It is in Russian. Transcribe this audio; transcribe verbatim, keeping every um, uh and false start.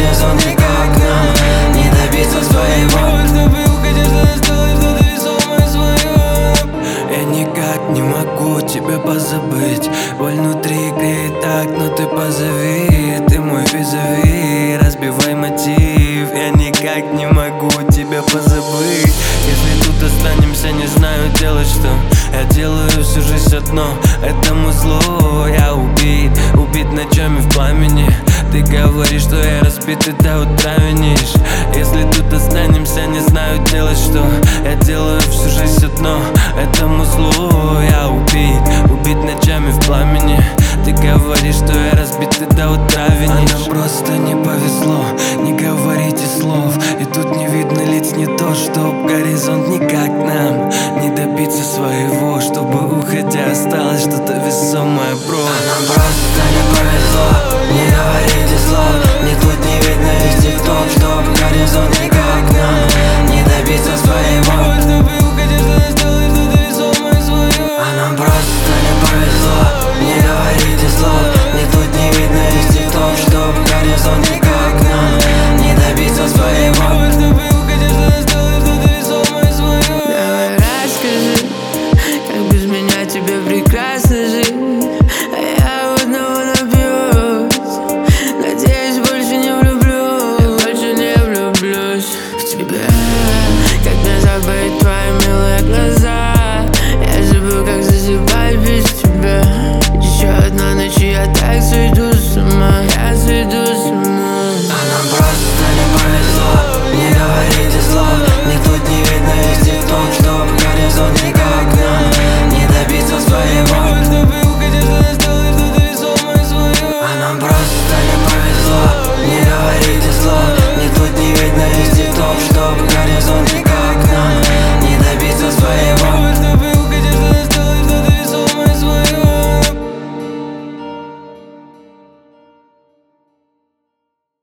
горизонт, никак нам не добиться своего. Чтобы уходишь, что осталось что-то весомое свое. Я никак не могу тебя позабыть. Боль внутри греет так, но ты позови. Ты мой визави, разбивай мотив. Я никак не могу тебя позабыть. Если тут останемся, не знаю делать что. Я делаю всю жизнь одно, этому злу. Я убит, убит ночами в пламени. Ты говоришь, что я разбит, ты до утра винишь. Если тут останемся, не знаю делать что. Я делаю всю жизнь одно, этому злу. Я убит, убит ночами в пламени. Ты говоришь, что я разбит, ты до утра винишь. А нам просто не повезло, не говорите слов. И тут не видно лиц, не то, чтоб горизонт, никак нам не добиться своего. Чтобы уходя осталось что-то весомое, бро. А нам просто не повезло, не говорите слов. Ни тут не видно их тикток, чтоб горизонт, никак нам не добиться своего. Чтобы уходишь, что осталось что-то весомое свое. А нам просто не повезло, не говорите слов. Ни тут не видно их тикток, чтоб горизонт, никак нам не добиться своего. Чтобы уходишь, что осталось что-то весомое свое. Давай расскажи, как без меня тебе прекрасно жить. А я в одного напьюсь. Надеюсь, больше не влюблюсь. Я больше не влюблюсь в тебя. Как мне забыть твои милые глаза? Я забыл, как засыпать без тебя. Еще одна ночь, и я так сойду с ума. Я сойду с ума. А нам просто не повезло, не говорите слов. Ни тут не видно их тикток, чтоб горизонт, никак нам не добиться своего. Чтобы уходишь, что осталось что-то весомое свое. А нам просто не повезло, не говорите слов. Ни тут не видно их тикток, чтоб горизонт, никак нам не добиться своего.